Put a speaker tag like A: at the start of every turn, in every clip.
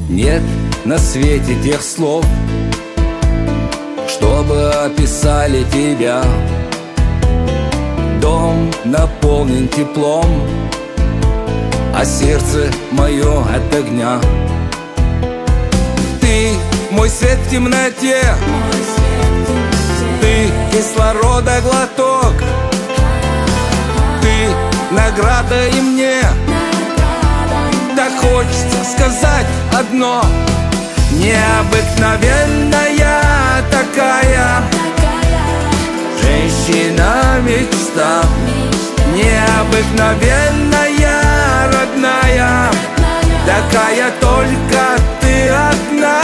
A: Нет на свете тех слов, чтобы описали тебя. Дом наполнен теплом, а сердце мое от огня. Ты мой свет в темноте, ты кислорода глоток, ты награда и мне. Так хочется сказать одно: необыкновенная такая женщина-мечта, необыкновенная, родная, такая только ты одна.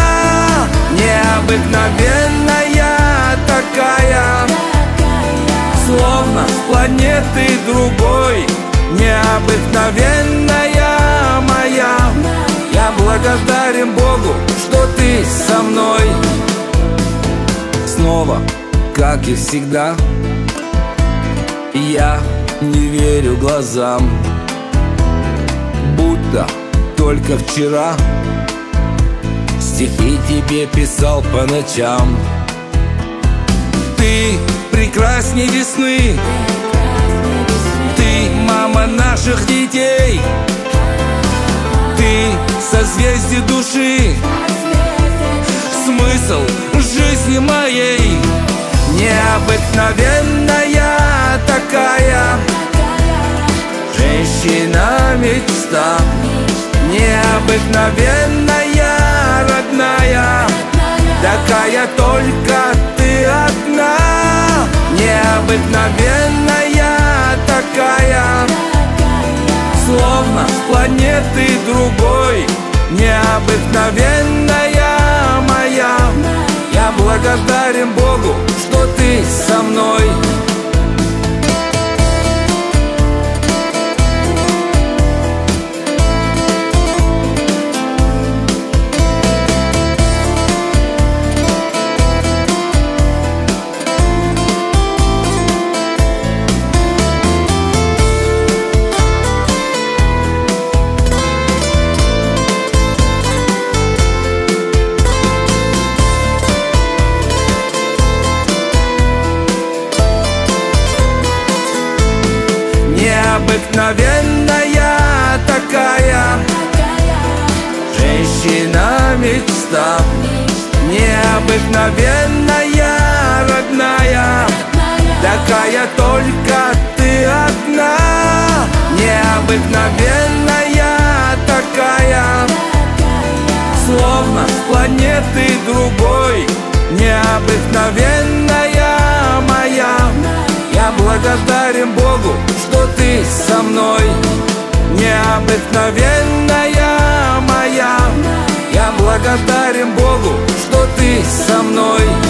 A: Необыкновенная такая, словно с планеты другой, необыкновенная моя. Я благодарен Богу, что ты со мной. Снова, как и всегда, я не верю глазам, будто только вчера стихи тебе писал по ночам. Ты прекрасней весны, ты мама наших детей, ты созвездие души, смысл жизни моей. Необыкновенная такая женщина-мечта, необыкновенная, родная, такая только ты одна. Необыкновенная такая, словно с планеты другой, необыкновенная моя. Я благодарен Богу, что ты со мной. Необыкновенная такая женщина-мечта, необыкновенная, родная, такая только ты одна. Необыкновенная такая, словно с планеты другой, необыкновенная моя. Я благодарен Богу, что ты со мной. Необыкновенная моя. Я благодарен Богу, что ты со мной.